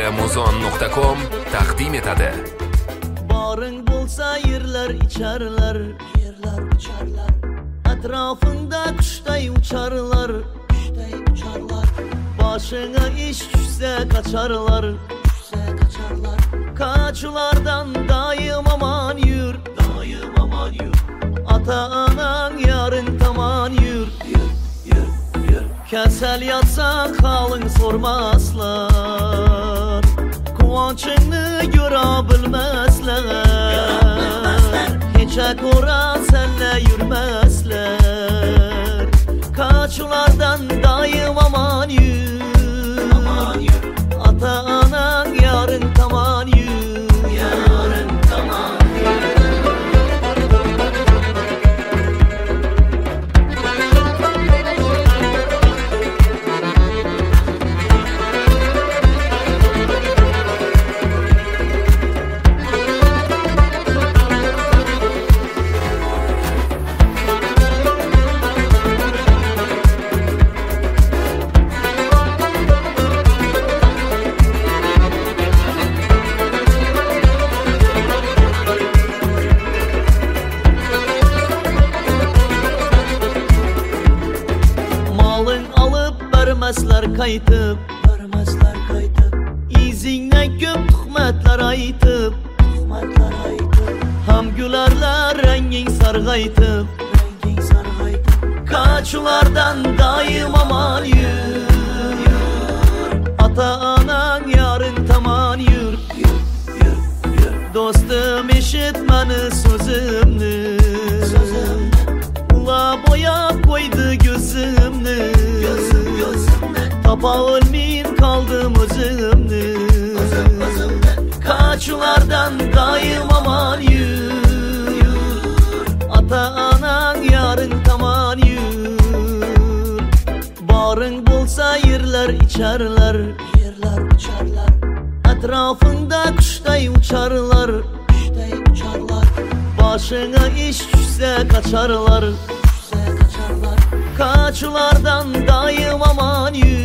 Muzon.com taqdim etadi. Barın bolsa yerler içerler, yerler uçarlar. Etrafında kuştay uçarlar, kuştay uçarlar. Başına iş düşse kaçarlar, düşse kaçarlar. Kaçulardan daim aman yür, daim aman yür. Ata anan yarın taman yür, yür, yür, yür. Kesel yatsan halın sormazlar. Kıvançını görebilmezler. Hiçe kora senle yürmezler. Kaçulardan daim aman yür, aman yür. Ata anan yarın taman yür, yarın taman yür. Vermezler kaytıp, vermezler kaytıp. İzinle köp tuhmetler aytıp, tuhmetler aytıp. Ham gülerler rengin sargaytıp, rengin sargaytıp. Kaçulardan daim aman yür, yür. Ata anan yarın taman yür, yür, yür, yür. Dostum işitmeni sözümnü, sözümnü. Ula boya koydu gözümnü, gözüm, gözüm. Tapa olmayın kaldım özümde, özüm, özümde. Kaçulardan daim aman yür, yür. Ata anan yarın taman yür. Barın bolsa yerler içerler, yerler uçarlar. Etrafında kuştay uçarlar, kuştay uçarlar. Başına iş düşse kaçarlar, düşse kaçarlar. Kaçulardan daim aman yür.